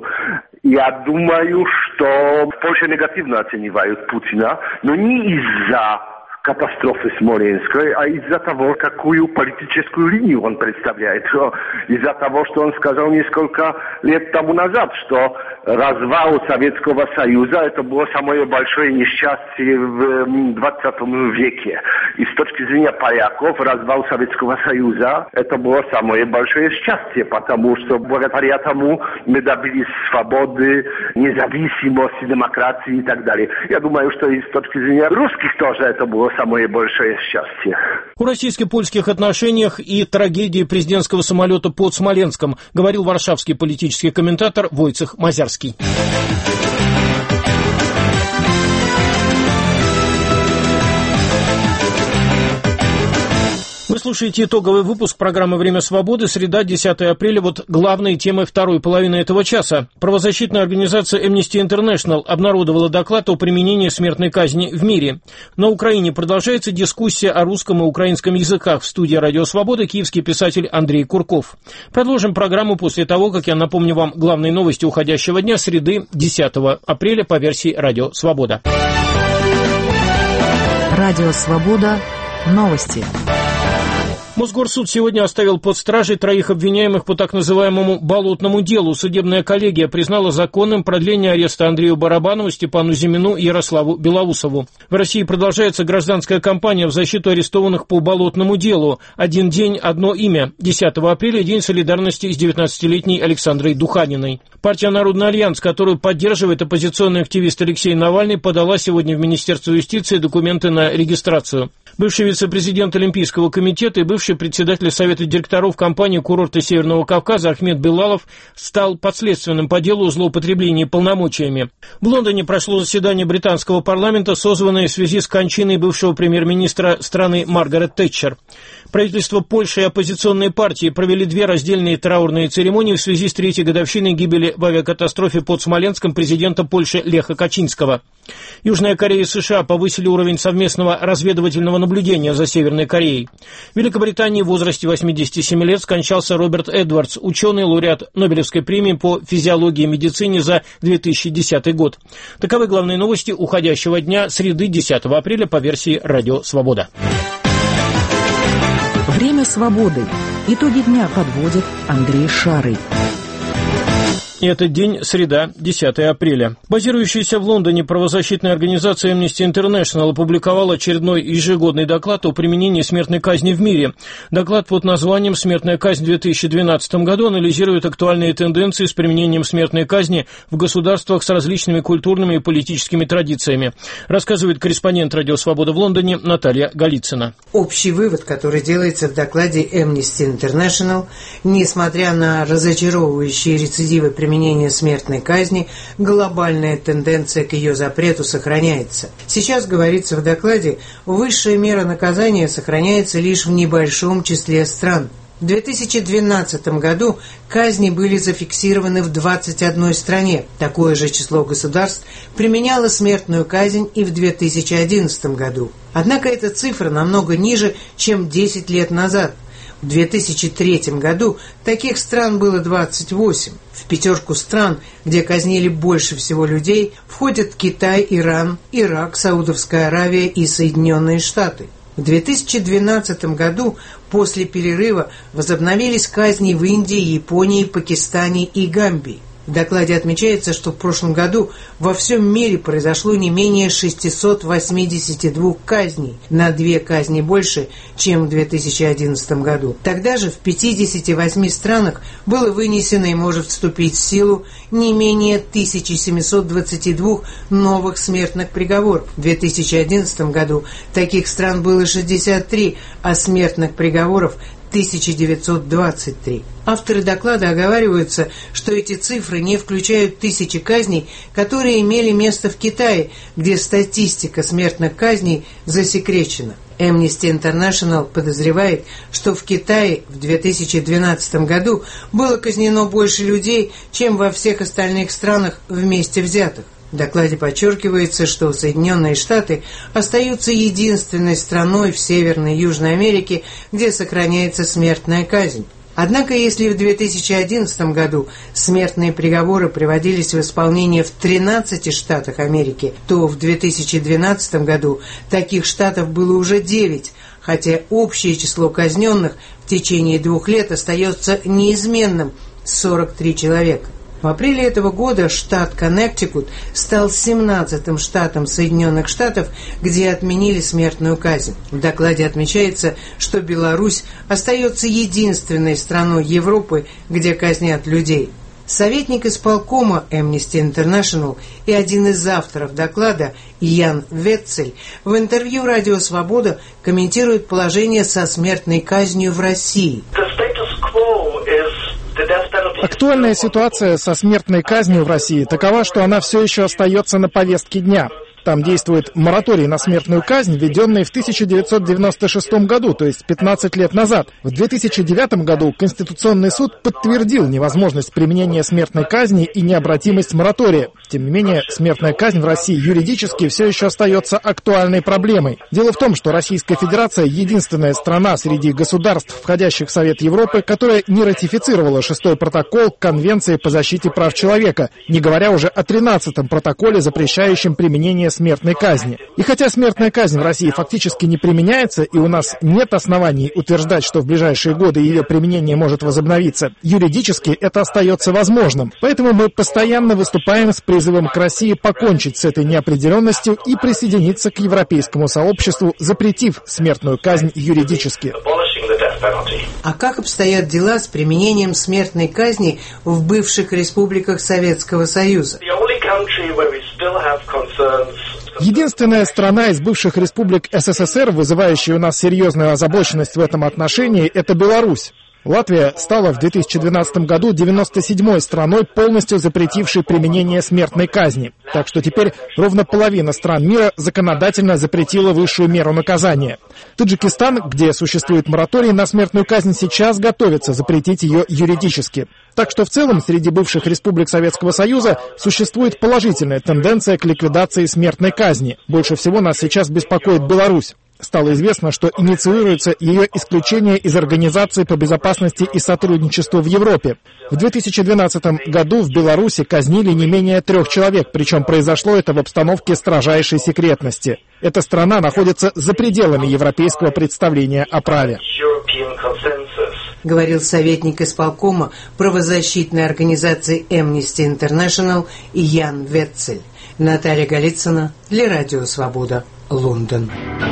Я думаю, что в Польше негативно оценивают Путина, но не из-за катастрофы Смоленской, а из-за того, какую политическую линию он представляет. Из-за того, что он сказал несколько лет тому назад, что развал Советского Союза это было самое большое несчастье в двадцатом веке. И с точки зрения поляков развал Советского Союза это было самое большое счастье, потому что благодаря тому мы добились свободы, независимости, демократии и так далее. Я думаю, что и с точки зрения русских тоже это было самое большое счастье. О российско-польских отношениях и трагедии президентского самолета под Смоленском говорил варшавский политический комментатор Войцех Мазярский. Вы слушаете Слушайте итоговый выпуск программы «Время свободы», среда, десятое апреля. Вот главные темы второй половины этого часа. Правозащитная организация Amnesty International обнародовала доклад о применении смертной казни в мире. На Украине продолжается дискуссия о русском и украинском языках. В студии «Радио Свобода» киевский писатель Андрей Курков. Продолжим программу после того, как я напомню вам главные новости уходящего дня, среды, десятого апреля по версии «Радио Свобода». Радио Свобода. Новости. Мосгорсуд сегодня оставил под стражей троих обвиняемых по так называемому «болотному делу». Судебная коллегия признала законным продление ареста Андрею Барабанову, Степану Зимину и Ярославу Белоусову. В России продолжается гражданская кампания в защиту арестованных по болотному делу. Один день, одно имя. десятого апреля – День солидарности с девятнадцатилетней Александрой Духаниной. Партия «Народный альянс», которую поддерживает оппозиционный активист Алексей Навальный, подала сегодня в Министерство юстиции документы на регистрацию. Бывший вице-президент Олимпийского комитета и бывший председатель Совета директоров компании «Курорты Северного Кавказа» Ахмед Белалов стал подследственным по делу злоупотребления полномочиями. В Лондоне прошло заседание британского парламента, созванное в связи с кончиной бывшего премьер-министра страны Маргарет Тэтчер. Правительство Польши и оппозиционные партии провели две раздельные траурные церемонии в связи с третьей годовщиной гибели в авиакатастрофе под Смоленском президента Польши Леха Качинского. Южная Корея и США повысили уровень совместного разведывательного наблюдения за Северной Кореей. В Великобритании в возрасте восьмидесяти семи лет скончался Роберт Эдвардс, ученый, лауреат Нобелевской премии по физиологии и медицине за две тысячи десятый год. Таковы главные новости уходящего дня, среды, десятого апреля по версии «Радио Свобода». Время свободы. Итоги дня подводит Андрей Шарый. И этот день, среда, десятое апреля. Базирующаяся в Лондоне правозащитная организация Amnesty International опубликовала очередной ежегодный доклад о применении смертной казни в мире. Доклад под названием «Смертная казнь в две тысячи двенадцатом году» анализирует актуальные тенденции с применением смертной казни в государствах с различными культурными и политическими традициями. Рассказывает корреспондент «Радио Свобода» в Лондоне Наталья Голицына. Общий вывод, который делается в докладе Amnesty International, несмотря на разочаровывающие рецидивы применения Применение смертной казни, глобальная тенденция к ее запрету сохраняется. Сейчас, говорится в докладе, высшая мера наказания сохраняется лишь в небольшом числе стран. В две тысячи двенадцатом году казни были зафиксированы в двадцати одной стране. Такое же число государств применяло смертную казнь и в две тысячи одиннадцатом году. Однако эта цифра намного ниже, чем десять лет назад. В две тысячи третьем году таких стран было двадцать восемь. В пятерку стран, где казнили больше всего людей, входят Китай, Иран, Ирак, Саудовская Аравия и Соединенные Штаты. В две тысячи двенадцатом году после перерыва возобновились казни в Индии, Японии, Пакистане и Гамбии. В докладе отмечается, что в прошлом году во всем мире произошло не менее шестисот восьмидесяти двух казней, на две казни больше, чем в две тысячи одиннадцатом году. Тогда же в пятидесяти восьми странах было вынесено и может вступить в силу не менее тысячи семисот двадцати двух новых смертных приговоров. В две тысячи одиннадцатом году таких стран было шестьдесят три, а смертных приговоров тысяча девятьсот двадцать три. Авторы доклада оговариваются, что эти цифры не включают тысячи казней, которые имели место в Китае, где статистика смертных казней засекречена. Amnesty International подозревает, что в Китае в две тысячи двенадцатом году было казнено больше людей, чем во всех остальных странах вместе взятых. В докладе подчеркивается, что Соединенные Штаты остаются единственной страной в Северной и Южной Америке, где сохраняется смертная казнь. Однако, если в две тысячи одиннадцатом году смертные приговоры приводились в исполнение в тринадцати штатах Америки, то в две тысячи двенадцатом году таких штатов было уже девять, хотя общее число казненных в течение двух лет остается неизменным – сорок три человека. В апреле этого года штат Коннектикут стал семнадцатым штатом Соединенных Штатов, где отменили смертную казнь. В докладе отмечается, что Беларусь остается единственной страной Европы, где казнят людей. Советник исполкома Amnesty International и один из авторов доклада Ян Ветцель в интервью «Радио Свобода» комментирует положение со смертной казнью в России. Актуальная ситуация со смертной казнью в России такова, что она все еще остается на повестке дня. Там действует мораторий на смертную казнь, введенный в тысяча девятьсот девяносто шестом году, то есть пятнадцать лет назад. В две тысячи девятом году Конституционный суд подтвердил невозможность применения смертной казни и необратимость моратория. Тем не менее, смертная казнь в России юридически все еще остается актуальной проблемой. Дело в том, что Российская Федерация — единственная страна среди государств, входящих в Совет Европы, которая не ратифицировала шестой протокол к Конвенции по защите прав человека, не говоря уже о тринадцатом протоколе, запрещающем применение смертной казни. И хотя смертная казнь в России фактически не применяется, и у нас нет оснований утверждать, что в ближайшие годы ее применение может возобновиться, юридически это остается возможным. Поэтому мы постоянно выступаем с призывом к России покончить с этой неопределенностью и присоединиться к европейскому сообществу, запретив смертную казнь юридически. А как обстоят дела с применением смертной казни в бывших республиках Советского Союза? Единственная страна из бывших республик СССР, вызывающая у нас серьезную озабоченность в этом отношении, это Беларусь. Латвия стала в две тысячи двенадцатом году девяносто седьмой страной, полностью запретившей применение смертной казни. Так что теперь ровно половина стран мира законодательно запретила высшую меру наказания. Таджикистан, где существует мораторий на смертную казнь, сейчас готовится запретить ее юридически. Так что в целом среди бывших республик Советского Союза существует положительная тенденция к ликвидации смертной казни. Больше всего нас сейчас беспокоит Беларусь. Стало известно, что инициируется ее исключение из Организации по безопасности и сотрудничеству в Европе. В две тысячи двенадцатом году в Беларуси казнили не менее трех человек, причем произошло это в обстановке строжайшей секретности. Эта страна находится за пределами европейского представления о праве. Говорил советник исполкома правозащитной организации Amnesty International Ян Ветцель. Наталья Голицына для Радио Свобода, Лондон.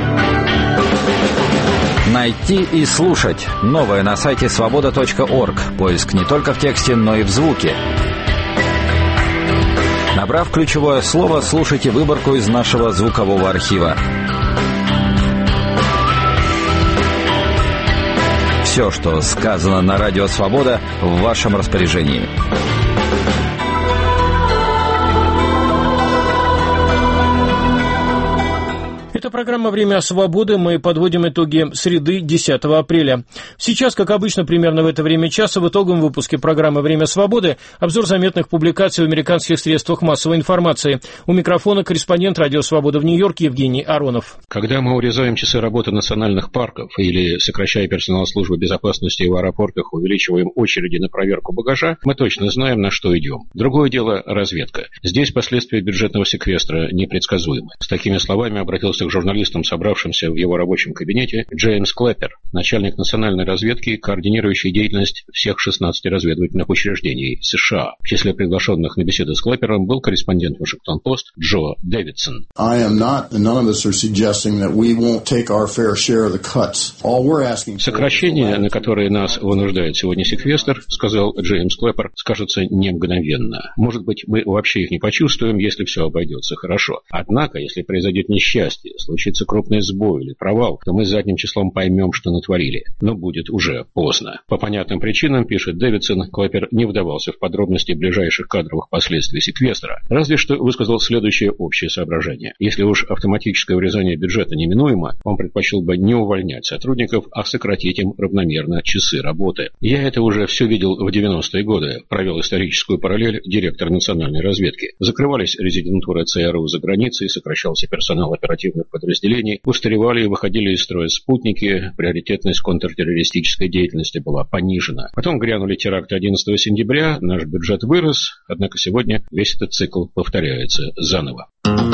Найти и слушать. Новое на сайте свобода точка орг. Поиск не только в тексте, но и в звуке. Набрав ключевое слово, слушайте выборку из нашего звукового архива. Все, что сказано на Радио Свобода, в вашем распоряжении. Это программа «Время свободы». Мы подводим итоги среды десятого апреля. Сейчас, как обычно, примерно в это время часа в итоговом выпуске программы «Время свободы» обзор заметных публикаций в американских средствах массовой информации. У микрофона корреспондент «Радио Свобода» в Нью-Йорке Евгений Аронов. Когда мы урезаем часы работы национальных парков или, сокращая персонал службы безопасности в аэропортах, увеличиваем очереди на проверку багажа, мы точно знаем, на что идем. Другое дело – разведка. Здесь последствия бюджетного секвестра непредсказуемы. С такими словами обратился к журналистам, собравшимся в его рабочем кабинете, Джеймс Клэппер, начальник национальной разведки, координирующий деятельность всех шестнадцати разведывательных учреждений США. В числе приглашенных на беседу с Клэппером был корреспондент Вашингтон-Пост Джо Дэвидсон. Сокращения, на которые нас вынуждает сегодня секвестр, сказал Джеймс Клэппер, скажутся не мгновенно. Может быть, мы вообще их не почувствуем, если все обойдется хорошо. Однако, если произойдет несчастье, случится крупный сбой или провал, то мы задним числом поймем, что натворили. Но будет уже поздно. По понятным причинам, пишет Дэвидсон, Клэппер не вдавался в подробности ближайших кадровых последствий секвестра, разве что высказал следующее общее соображение. Если уж автоматическое урезание бюджета неминуемо, он предпочел бы не увольнять сотрудников, а сократить им равномерно часы работы. Я это уже все видел в девяностые годы, провел историческую параллель директор национальной разведки. Закрывались резидентуры ЦРУ за границей, сокращался персонал оперативных подразделений, устаревали и выходили из строя спутники, приоритетность контртеррористической деятельности была понижена. Потом грянули теракты одиннадцатого сентября, наш бюджет вырос, однако сегодня весь этот цикл повторяется заново.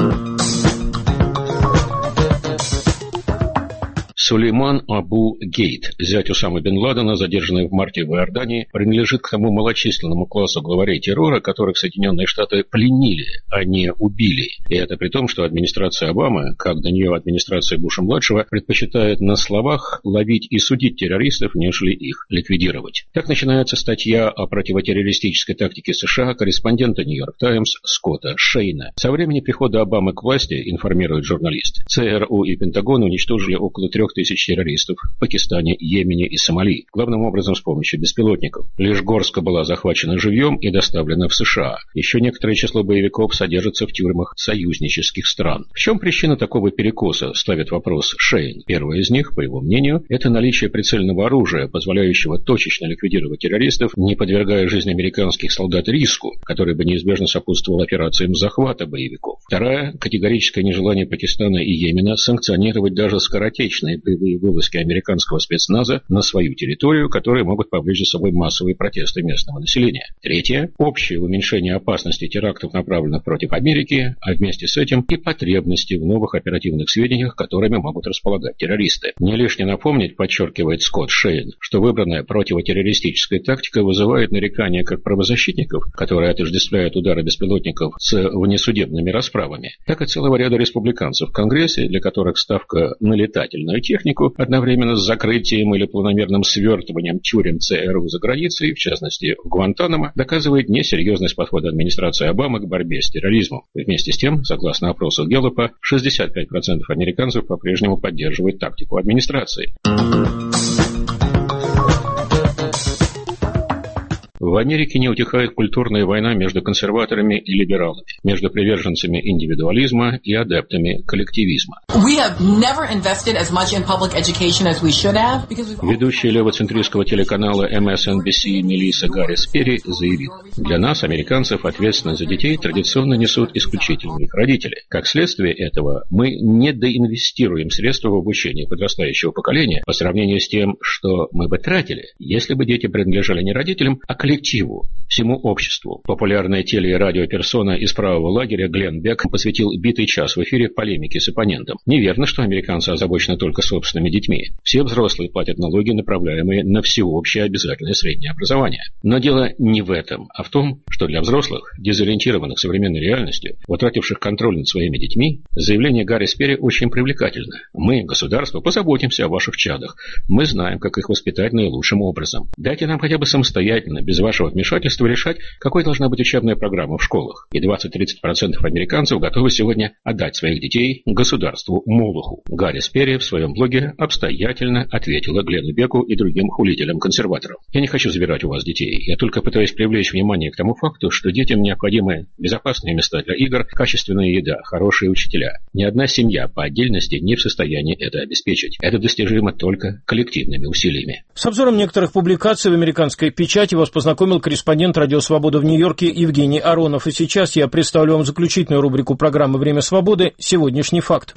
Сулейман Абу Гейт, зять Усамы бен Ладена, задержанный в марте в Иордании, принадлежит к тому малочисленному классу главарей террора, которых Соединенные Штаты пленили, а не убили. И это при том, что администрация Обамы, как до нее администрация Буша-младшего, предпочитает на словах ловить и судить террористов, нежели их ликвидировать. Так начинается статья о противотеррористической тактике США корреспондента «Нью-Йорк Таймс» Скотта Шейна. Со времени прихода Обамы к власти, информирует журналист, ЦРУ и Пентагон уничтожили около трех тысяч террористов в Пакистане, Йемене и Сомали, главным образом с помощью беспилотников. Лишь горстка была захвачена живьем и доставлена в США. Еще некоторое число боевиков содержится в тюрьмах союзнических стран. В чем причина такого перекоса, ставит вопрос Шейн. Первое из них, по его мнению, это наличие прицельного оружия, позволяющего точечно ликвидировать террористов, не подвергая жизнь американских солдат риску, который бы неизбежно сопутствовал операциям захвата боевиков. Вторая – категорическое нежелание Пакистана и Йемена санкционировать даже скоротечные боевые вылазки американского спецназа на свою территорию, которые могут повлечь за собой массовые протесты местного населения. Третье – общее уменьшение опасности терактов, направленных против Америки, а вместе с этим и потребности в новых оперативных сведениях, которыми могут располагать террористы. Не лишне напомнить, подчеркивает Скотт Шейн, что выбранная противотеррористическая тактика вызывает нарекания как правозащитников, которые отождествляют удары беспилотников с внесудебными расправами, так и целого ряда республиканцев в Конгрессе, для которых ставка на летательную технику одновременно с закрытием или планомерным свертыванием тюрем ЦРУ за границей, в частности в Гуантанамо, доказывает несерьезность подхода администрации Обамы к борьбе с терроризмом. Вместе с тем, согласно опросу Геллапа, шестьдесят пять процентов американцев по-прежнему поддерживают тактику администрации. В Америке не утихает культурная война между консерваторами и либералами, между приверженцами индивидуализма и адептами коллективизма. Ведущая левоцентристского телеканала эм эс эн би си Мелисса Гаррис Перри заявила: «Для нас, американцев, ответственность за детей традиционно несут исключительно их родители. Как следствие этого, мы недоинвестируем средства в обучение подрастающего поколения по сравнению с тем, что мы бы тратили, если бы дети принадлежали не родителям, а коллективу, всему обществу». Популярная теле- и радиоперсона из правого лагеря Глен Бек посвятил битый час в эфире полемике с оппонентом. Неверно, что американцы озабочены только собственными детьми. Все взрослые платят налоги, направляемые на всеобщее обязательное среднее образование. Но дело не в этом, а в том, что для взрослых, дезориентированных современной реальностью, утративших контроль над своими детьми, заявление Гаррис Перри очень привлекательно. Мы, государство, позаботимся о ваших чадах. Мы знаем, как их воспитать наилучшим образом. Дайте нам хотя бы самостоятельно, без вашего вмешательства, решать, какой должна быть учебная программа в школах. И двадцать-тридцать процентов американцев готовы сегодня отдать своих детей государству Молоху. Гаррис Перри в своем блоге обстоятельно ответила Глену Беку и другим хулителям-консерваторам. «Я не хочу забирать у вас детей. Я только пытаюсь привлечь внимание к тому факту, что детям необходимы безопасные места для игр, качественная еда, хорошие учителя. Ни одна семья по отдельности не в состоянии это обеспечить. Это достижимо только коллективными усилиями». С обзором некоторых публикаций в американской печати вас познакомил корреспондент «Радио Свобода» в Нью-Йорке Евгений Аронов. И сейчас я представлю вам заключительную рубрику программы «Время свободы» «Сегодняшний факт».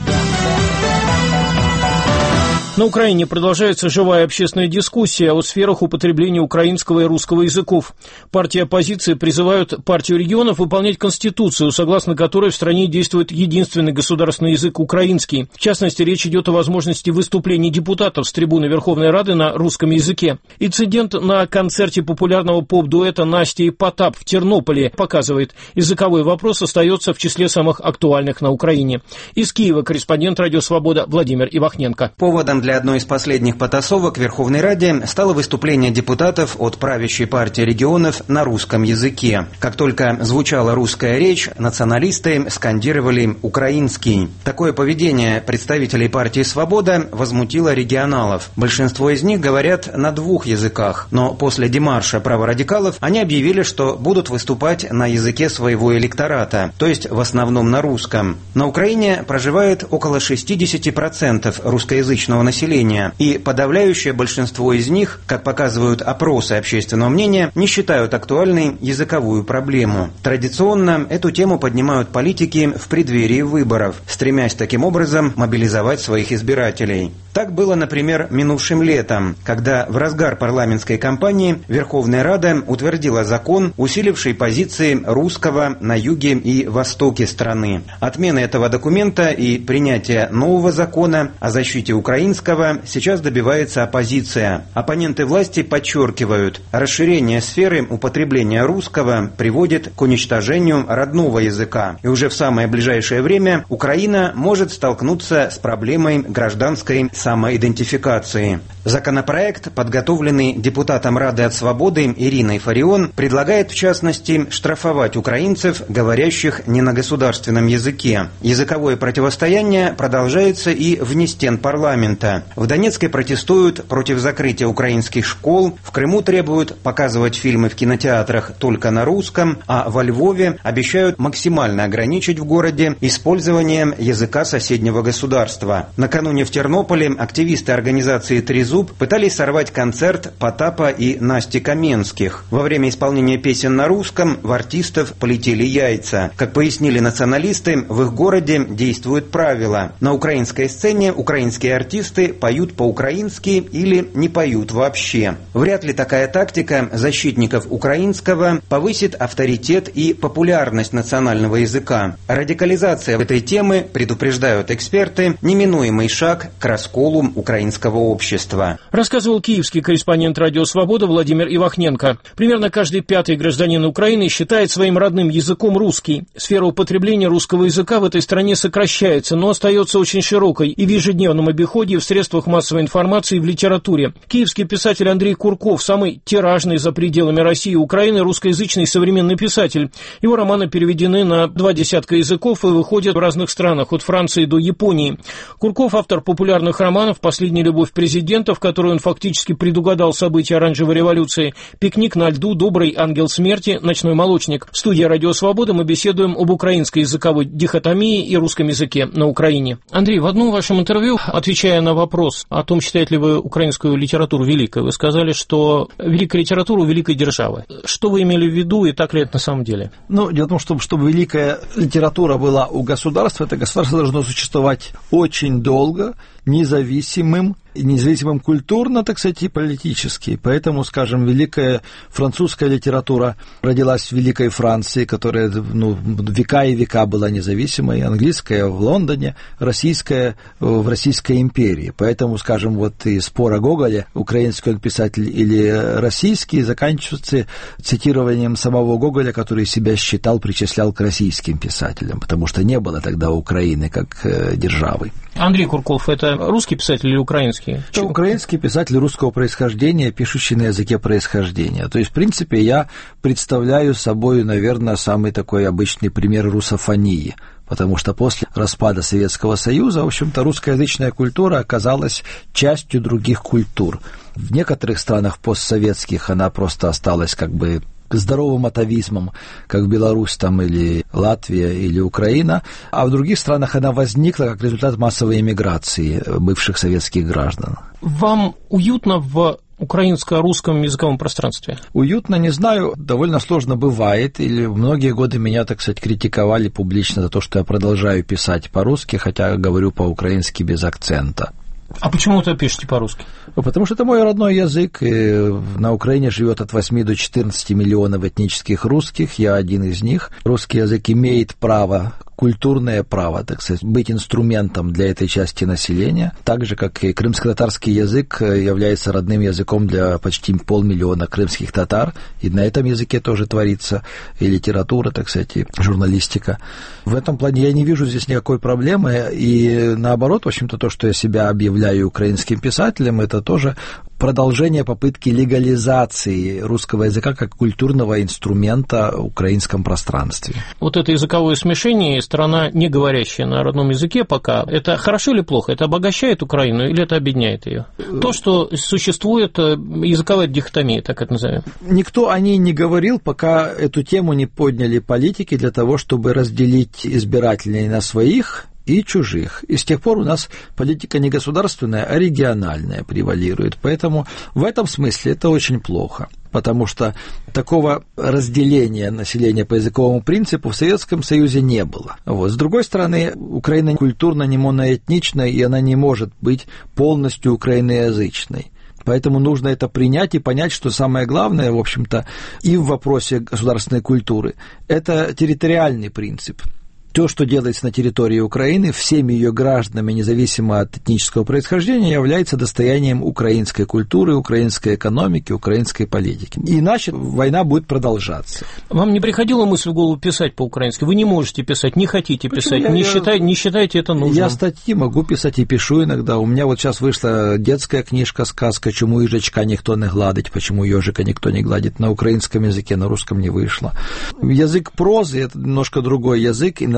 На Украине продолжается живая общественная дискуссия о сферах употребления украинского и русского языков. Партии оппозиции призывают партию регионов выполнять Конституцию, согласно которой в стране действует единственный государственный язык – украинский. В частности, речь идет о возможности выступлений депутатов с трибуны Верховной Рады на русском языке. Инцидент на концерте популярного поп-дуэта Насти и Потап в Тернополе показывает, языковой вопрос остается в числе самых актуальных на Украине. Из Киева корреспондент «Радио Свобода» Владимир Ивахненко. Поводом для одной из последних потасовок в Верховной Раде стало выступление депутатов от правящей партии регионов на русском языке. Как только звучала русская речь, националисты скандировали «украинский». Такое поведение представителей партии «Свобода» возмутило регионалов. Большинство из них говорят на двух языках, но после демарша праворадикалов они объявили, что будут выступать на языке своего электората, то есть в основном на русском. На Украине проживает около шестьдесят процентов русскоязычного населения. населения, и подавляющее большинство из них, как показывают опросы общественного мнения, не считают актуальной языковую проблему. Традиционно эту тему поднимают политики в преддверии выборов, стремясь таким образом мобилизовать своих избирателей. Так было, например, минувшим летом, когда в разгар парламентской кампании Верховная Рада утвердила закон, усиливший позиции русского на юге и востоке страны. Отмена этого документа и принятие нового закона о защите украинского сейчас добивается оппозиция. Оппоненты власти подчеркивают, расширение сферы употребления русского приводит к уничтожению родного языка. И уже в самое ближайшее время Украина может столкнуться с проблемой гражданской самоидентификации. Законопроект, подготовленный депутатом Рады от Свободы Ириной Фарион, предлагает в частности штрафовать украинцев, говорящих не на государственном языке. Языковое противостояние продолжается и вне стен парламента. года. В Донецке протестуют против закрытия украинских школ, в Крыму требуют показывать фильмы в кинотеатрах только на русском, а во Львове обещают максимально ограничить в городе использование языка соседнего государства. Накануне в Тернополе активисты организации «Трезуб» пытались сорвать концерт Потапа и Насти Каменских. Во время исполнения песен на русском в артистов полетели яйца. Как пояснили националисты, в их городе действуют правила. На украинской сцене украинские артисты поют по-украински или не поют вообще. Вряд ли такая тактика защитников украинского повысит авторитет и популярность национального языка. Радикализация этой темы, предупреждают эксперты, неминуемый шаг к расколу украинского общества. Рассказывал киевский корреспондент «Радио Свобода» Владимир Ивахненко. Примерно каждый пятый гражданин Украины считает своим родным языком русский. Сфера употребления русского языка в этой стране сокращается, но остается очень широкой и в ежедневном обиходе, и в средствах массовой информации, и в литературе. Киевский писатель Андрей Курков, самый тиражный за пределами России и Украины русскоязычный современный писатель. Его романы переведены на два десятка языков и выходят в разных странах, от Франции до Японии. Курков – автор популярных романов «Последняя любовь президента», в которой он фактически предугадал события оранжевой революции, «Пикник на льду», «Добрый ангел смерти», «Ночной молочник». В студии «Радио Свобода» мы беседуем об украинской языковой дихотомии и русском языке на Украине. Андрей, в одном вашем интервью, отвечая на вопрос о том, считаете ли вы украинскую литературу великой, вы сказали, что великая литература у великой державы. Что вы имели в виду и так ли это на самом деле? Ну, дело в том, что чтобы великая литература была у государства, это государство должно существовать очень долго, независимым, независимым культурно, так сказать, и политически. Поэтому, скажем, великая французская литература родилась в Великой Франции, которая ну, века и века была независимой, английская в Лондоне, российская в Российской империи. Поэтому, скажем, вот и спор о Гоголе, украинский он писатель или российский, заканчивается цитированием самого Гоголя, который себя считал, причислял к российским писателям, потому что не было тогда Украины как э, державы. Андрей Курков – это русский писатель или украинский? Это украинский писатель русского происхождения, пишущий на языке происхождения. То есть, в принципе, я представляю собой, наверное, самый такой обычный пример русофонии, потому что после распада Советского Союза, в общем-то, русскоязычная культура оказалась частью других культур. В некоторых странах постсоветских она просто осталась как бы здоровым атовизмом, как Беларусь там, или Латвия, или Украина, а в других странах она возникла как результат массовой эмиграции бывших советских граждан. Вам уютно в украинско-русском языковом пространстве? Уютно, не знаю, довольно сложно бывает, или многие годы меня, так сказать, критиковали публично за то, что я продолжаю писать по-русски, хотя говорю по-украински без акцента. А почему вы пишете по-русски? Потому что это мой родной язык, и на Украине живет от восьми до четырнадцати миллионов этнических русских, я один из них. Русский язык имеет право, культурное право, так сказать, быть инструментом для этой части населения, так же, как и крымско-татарский язык является родным языком для почти полмиллиона крымских татар, и на этом языке тоже творится и литература, так сказать, и журналистика. В этом плане я не вижу здесь никакой проблемы, и наоборот, в общем-то, то, что я себя объявляю украинским писателем, это тоже продолжение попытки легализации русского языка как культурного инструмента в украинском пространстве. Вот это языковое смешение, страна, не говорящая на родном языке пока, это хорошо или плохо? Это обогащает Украину или это обедняет ее? То, что существует языковая дихотомия, так это назовем. Никто о ней не говорил, пока эту тему не подняли политики для того, чтобы разделить избирателей на своих и чужих. И с тех пор у нас политика не государственная, а региональная превалирует. Поэтому в этом смысле это очень плохо, потому что такого разделения населения по языковому принципу в Советском Союзе не было. Вот. С другой стороны, Украина культурно не моноэтнична, и она не может быть полностью украиноязычной. Поэтому нужно это принять и понять, что самое главное, в общем-то, и в вопросе государственной культуры, это территориальный принцип. То, что делается на территории Украины, всеми ее гражданами, независимо от этнического происхождения, является достоянием украинской культуры, украинской экономики, украинской политики. Иначе война будет продолжаться. Вам не приходила мысль в голову писать по-украински? Вы не можете писать, не хотите писать, не, я, считай, не считаете это нужным? Я статьи могу писать и пишу иногда. У меня вот сейчас вышла детская книжка, сказка «Чему ежечка никто не гладить», почему ежика никто не гладит. На украинском языке, на русском не вышло. Язык прозы – это немножко другой язык, и на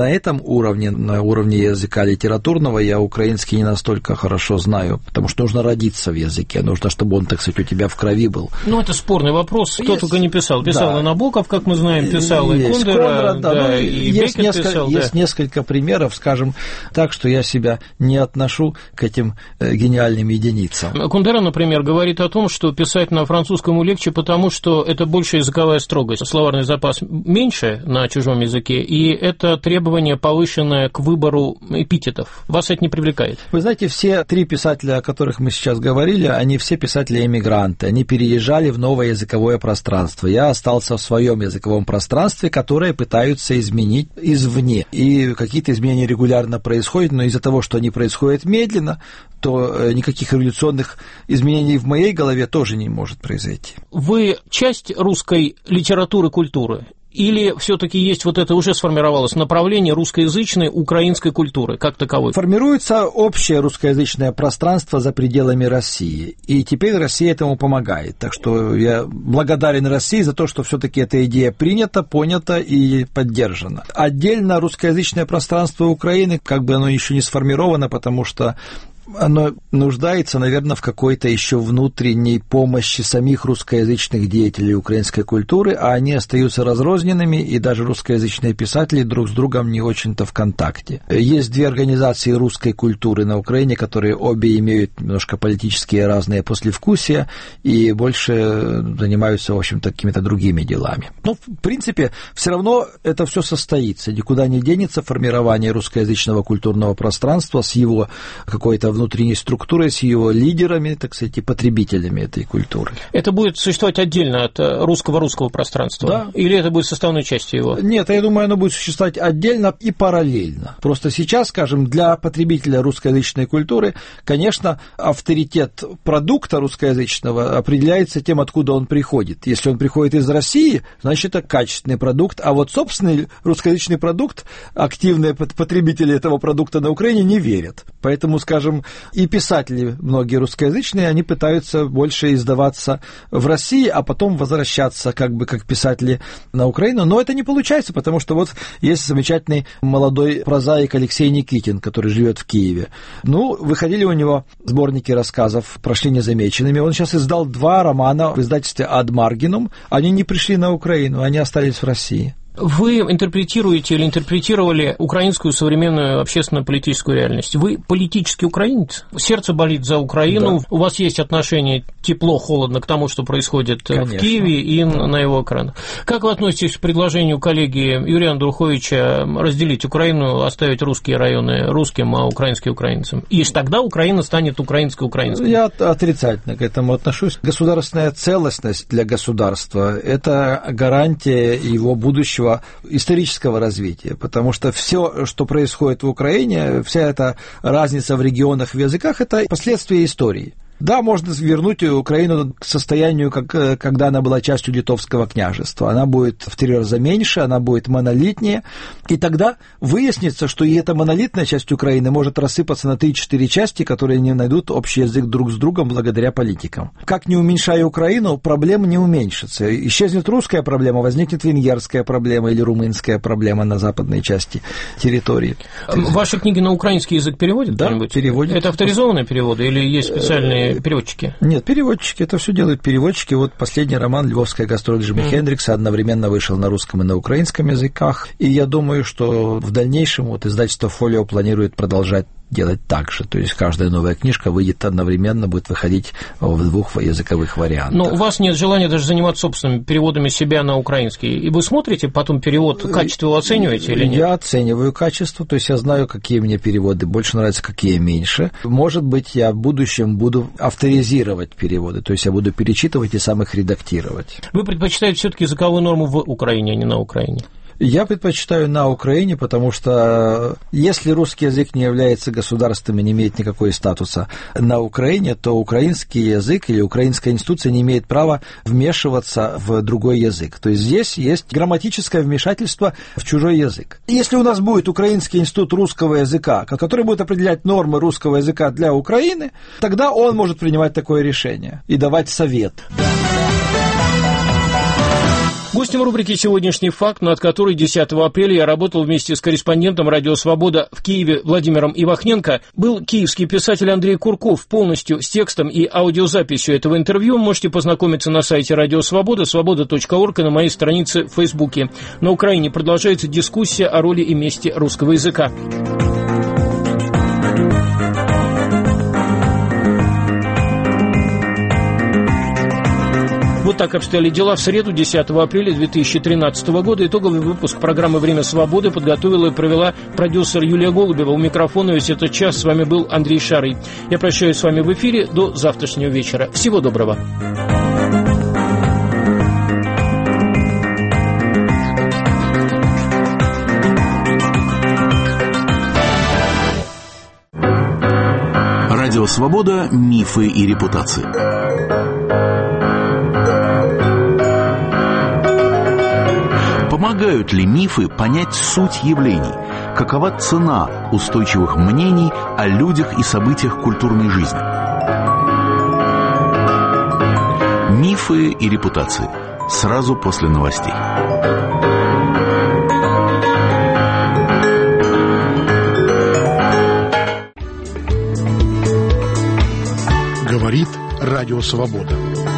на этом уровне, на уровне языка литературного, я украинский не настолько хорошо знаю, потому что нужно родиться в языке, нужно, чтобы он, так сказать, у тебя в крови был. Ну, это спорный вопрос, кто есть, только не писал. Писал да. и Набоков, как мы знаем, писал и есть. Кондора, Конрад, да, да, ну, и есть, Беккет несколько, писал. Есть да. несколько примеров, скажем так, что я себя не отношу к этим э, гениальным единицам. Кондора, например, говорит о том, что писать на французском легче, потому что это больше языковая строгость. Словарный запас меньше на чужом языке, и это требование повышенное к выбору эпитетов. Вас это не привлекает? Вы знаете, все три писателя, о которых мы сейчас говорили, они все писатели-эмигранты. Они переезжали в новое языковое пространство. Я остался в своем языковом пространстве, которое пытаются изменить извне. И какие-то изменения регулярно происходят, но из-за того, что они происходят медленно, то никаких революционных изменений в моей голове тоже не может произойти. Вы часть русской литературы, культуры? Или все-таки есть вот это уже сформировалось направление русскоязычной украинской культуры как таковой? Формируется общее русскоязычное пространство за пределами России, и теперь Россия этому помогает. Так что я благодарен России за то, что все-таки эта идея принята, понята и поддержана. Отдельно русскоязычное пространство Украины, как бы оно еще не сформировано, потому что оно нуждается, наверное, в какой-то еще внутренней помощи самих русскоязычных деятелей украинской культуры, а они остаются разрозненными, и даже русскоязычные писатели друг с другом не очень-то в контакте. Есть две организации русской культуры на Украине, которые обе имеют немножко политические разные послевкусия и больше занимаются, в общем-то, какими-то другими делами. Но, в принципе, все равно это все состоится, никуда не денется формирование русскоязычного культурного пространства с его какой-то внутренней структурой, с его лидерами, так сказать, и потребителями этой культуры. Это будет существовать отдельно от русского-русского пространства? Да. Или это будет составной частью его? Нет, я думаю, оно будет существовать отдельно и параллельно. Просто сейчас, скажем, для потребителя русскоязычной культуры, конечно, авторитет продукта русскоязычного определяется тем, откуда он приходит. Если он приходит из России, значит, это качественный продукт, а вот собственный русскоязычный продукт, активные потребители этого продукта на Украине не верят. Поэтому, скажем, и писатели, многие русскоязычные, они пытаются больше издаваться в России, а потом возвращаться как бы как писатели на Украину. Но это не получается, потому что вот есть замечательный молодой прозаик Алексей Никитин, который живет в Киеве. Ну, выходили у него сборники рассказов, прошли незамеченными. Он сейчас издал два романа в издательстве «Ad Marginum». Они не пришли на Украину, они остались в России. Вы интерпретируете или интерпретировали украинскую современную общественно-политическую реальность. Вы политический украинец? Сердце болит за Украину. Да. У вас есть отношение тепло-холодно к тому, что происходит Конечно. В Киеве и на его экранах. Как вы относитесь к предложению коллеги Юрия Андруховича разделить Украину, оставить русские районы русским, а украинские украинцам? И тогда Украина станет украинско-украинской. Я отрицательно к этому отношусь. Государственная целостность для государства – это гарантия его будущего исторического развития, потому что все, что происходит в Украине, вся эта разница в регионах, в языках, это последствия истории. Да, можно вернуть Украину к состоянию, как, когда она была частью Литовского княжества. Она будет в три раза меньше, она будет монолитнее. И тогда выяснится, что и эта монолитная часть Украины может рассыпаться на три-четыре части, которые не найдут общий язык друг с другом благодаря политикам. Как не уменьшая Украину, проблема не уменьшится. Исчезнет русская проблема, возникнет венгерская проблема или румынская проблема на западной части территории. Ваши книги на украинский язык переводят? Да, переводят. Это авторизованные переводы или есть специальные переводчики? Нет, переводчики, это все делают переводчики. Вот последний роман «Львовская гастроль» Джимми mm. Хендрикса одновременно вышел на русском и на украинском языках. И я думаю, что в дальнейшем вот издательство «Фолио» планирует продолжать делать так же. То есть каждая новая книжка выйдет одновременно, будет выходить в двух языковых вариантах. Но у вас нет желания даже заниматься собственными переводами себя на украинский. И вы смотрите потом перевод, качество вы оцениваете или нет? Я оцениваю качество, то есть я знаю, какие мне переводы больше нравятся, какие меньше. Может быть, я в будущем буду авторизировать переводы, то есть я буду перечитывать и сам их редактировать. Вы предпочитаете все-таки языковую норму в Украине, а не на Украине? Я предпочитаю на Украине, потому что если русский язык не является государственным и не имеет никакого статуса на Украине, то украинский язык или украинская институция не имеет права вмешиваться в другой язык. То есть здесь есть грамматическое вмешательство в чужой язык. Если у нас будет Украинский институт русского языка, который будет определять нормы русского языка для Украины, тогда он может принимать такое решение и давать совет. Гостем рубрики «Сегодняшний факт», над которой десятого апреля я работал вместе с корреспондентом «Радио Свобода» в Киеве Владимиром Ивахненко, был киевский писатель Андрей Курков. Полностью с текстом и аудиозаписью этого интервью можете познакомиться на сайте «Радио Свобода», свобода точка орг и на моей странице в Фейсбуке. На Украине продолжается дискуссия о роли и месте русского языка. Вот так обстояли дела в среду, десятого апреля две тысячи тринадцатого года. Итоговый выпуск программы «Время свободы» подготовила и провела продюсер Юлия Голубева. У микрофона весь этот час с вами был Андрей Шарый. Я прощаюсь с вами в эфире до завтрашнего вечера. Всего доброго. Радио «Свобода». Мифы и репутации. Помогают ли мифы понять суть явлений? Какова цена устойчивых мнений о людях и событиях культурной жизни? Мифы и репутации. Сразу после новостей. Говорит Радио Свобода.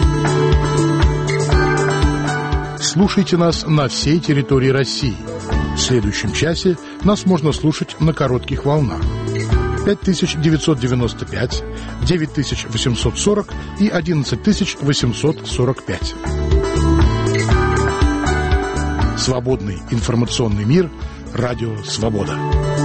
Слушайте нас на всей территории России. В следующем часе нас можно слушать на коротких волнах. пять тысяч девятьсот девяносто пять, девять тысяч восемьсот сорок и одиннадцать тысяч восемьсот сорок пять. Свободный информационный мир. Радио Свобода.